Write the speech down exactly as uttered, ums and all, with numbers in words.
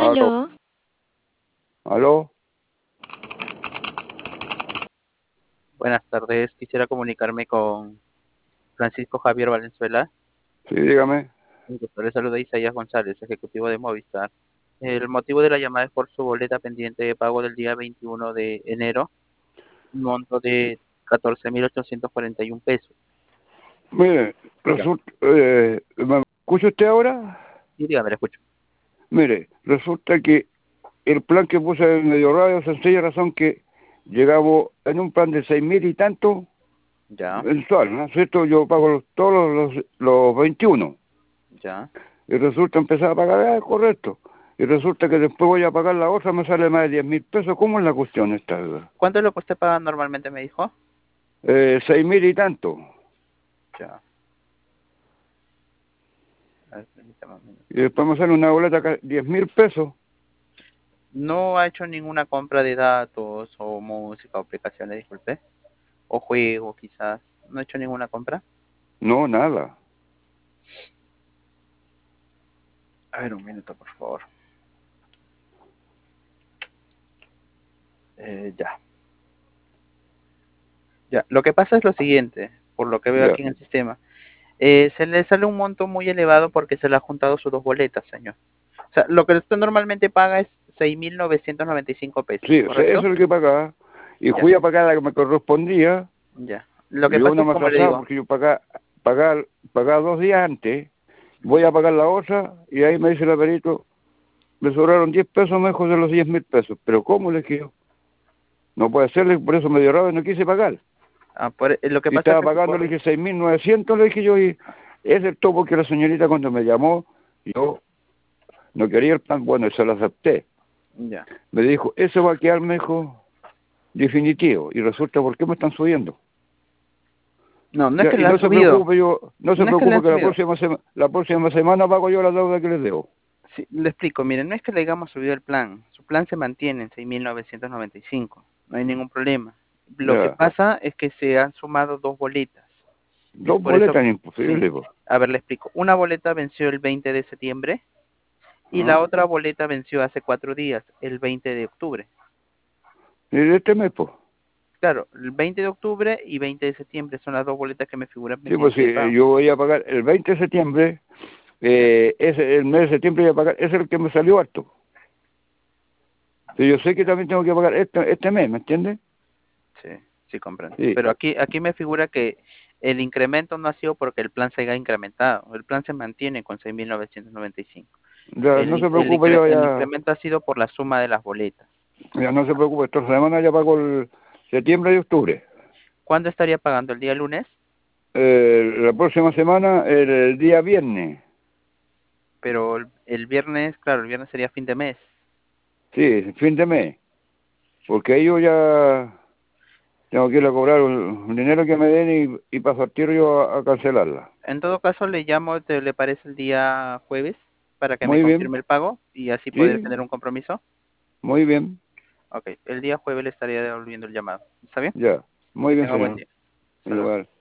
Aló, Aló, aló, Buenas tardes, quisiera comunicarme con Francisco Javier Valenzuela. sí, dígame. Un gusto, le saluda Isaías González, ejecutivo de Movistar. El motivo de la llamada es por su boleta pendiente de pago del día veintiuno de enero, un monto de catorce mil ochocientos cuarenta y uno pesos. Mire, Dígame, resulta, eh, ¿me escucha usted ahora? sí, dígame, le escucho. Mire, resulta que el plan que puse en Medio Radio, sencilla razón que llegamos en un plan de seis mil y tanto Ya, mensual, ¿no es cierto? Yo pago los- todos los, los veintiuno ya. y resulta empezar a pagar, ah, correcto. Y resulta que después voy a pagar la otra, me sale más de diez mil pesos. ¿Cómo es la cuestión esta? ¿Cuánto es lo que usted paga normalmente, me dijo? Eh, seis mil y tanto. Ya. A ver, permítame un minuto. Y después me sale una boleta de diez mil pesos. No ha hecho ninguna compra de datos o música o aplicaciones, disculpe, o juego quizás. ¿No ha hecho ninguna compra? No, nada. A ver, un minuto, por favor. Eh, ya. Ya. Lo que pasa es lo siguiente, por lo que veo Ya. aquí en el sistema. Eh, se le sale un monto muy elevado porque se le ha juntado sus dos boletas, señor. O sea, lo que usted normalmente paga es seis mil novecientos noventa y cinco pesos, Sí, o sea, eso ¿correcto? es lo que pagaba. Y Ya, fui a pagar la que me correspondía. ya. Lo Y que yo pasa una es más como le atrasado digo. porque yo pagaba, pagar, pagaba dos días antes. Voy a pagar la otra y ahí me dice el perito, me sobraron diez pesos mejor de los diez mil pesos. Pero ¿cómo le dije yo? No puede ser, por eso me dio rabia y no quise pagar. Ah, por- eh, lo que Y pasa es estaba que su pagando, le corre- dije seis mil novecientos, le dije yo, y ese es todo porque la señorita cuando me llamó, yo no quería el plan, bueno, y se lo acepté. Ya. Me dijo, eso va a quedar mejor definitivo. Y resulta, ¿por qué me están subiendo? No, no es Ya, que y le han no se subido. preocupe, yo, no se No es que le preocupe han que la subido. próxima sema- la próxima semana pago yo la deuda que les debo. Sí, le explico, miren, no es que le hayamos subido el plan. Su plan se mantiene en seis mil novecientos noventa y cinco. No hay ningún problema. Lo que Ya, pasa es que se han sumado dos boletas. Es dos por eso, boletas sí. imposibles, po. A ver, le explico. Una boleta venció el veinte de septiembre y la ¿Ah? otra boleta venció hace cuatro días, el veinte de octubre. Y de este mes, pues. Claro, el veinte de octubre y veinte de septiembre son las dos boletas que me figuran Sí, pues pendientes sí, de eh, pago. yo voy a pagar el veinte de septiembre, Ya, eh, ese, el mes de septiembre voy a pagar, ese es el que me salió harto. Pero yo sé que también tengo que pagar este, este mes, ¿me entiendes? sí, sí comprendo. Sí, Pero aquí, aquí me figura que el incremento no ha sido porque el plan se haya incrementado. El plan se mantiene con seis mil novecientos noventa y cinco. ya El, no in- se el, preocupe, incre- yo el ya, incremento ha sido por la suma de las boletas. ya no se preocupe, esta semana ya pago el septiembre y octubre. ¿Cuándo estaría pagando? ¿El día lunes? Eh, la próxima semana, el, el día viernes. Pero el, el viernes, claro, el viernes sería fin de mes. Sí, fin de mes. Porque ahí yo ya tengo que ir a cobrar un, un dinero que me den y, y paso al tiro yo a, a cancelarla. En todo caso, le llamo, ¿te le parece el día jueves para que me Muy bien, confirme el pago y así poder sí, tener un compromiso? muy bien, Ok, el día jueves le estaría devolviendo el llamado. ¿Está bien? ya. Que Muy bien, tenga buen señor. día. Hasta luego. Igual.